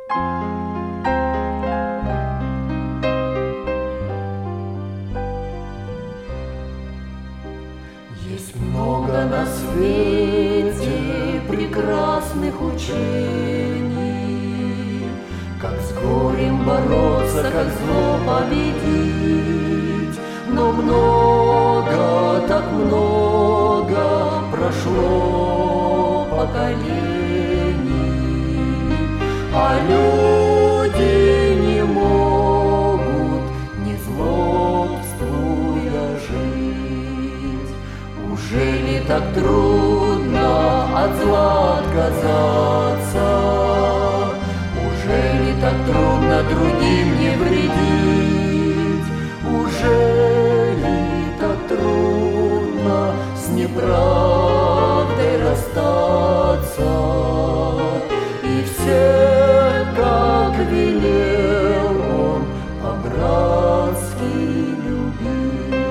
Есть много на свете прекрасных учений, как с горем бороться, как зло победить. Но много, так много прошло поколений, а люди не могут, не злобствуя, жить. Ужели так трудно от зла отказаться? Ужели так трудно другим не вредить? Ужели так трудно с неправдой расстаться? И всех, как велел он, по-братски любить.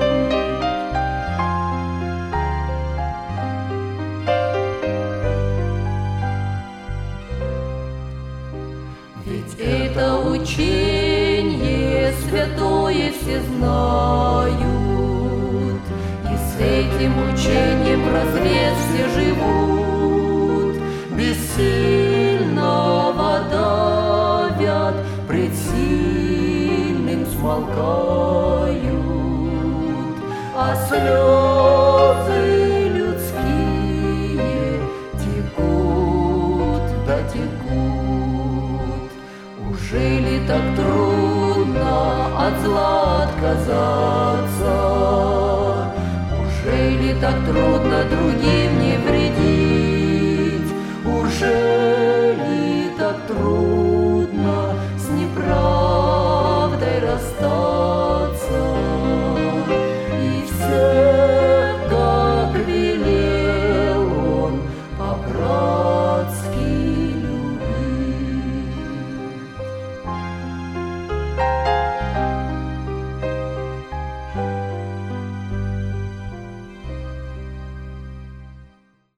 Ведь это учение святое все знают, и с этим учением прозрев все живут. Бессильного давят, пред сильным смолкают, а слезы людские текут да текут. Ужели так трудно от зла отказаться? Ужели так трудно другим не вредить? Ужели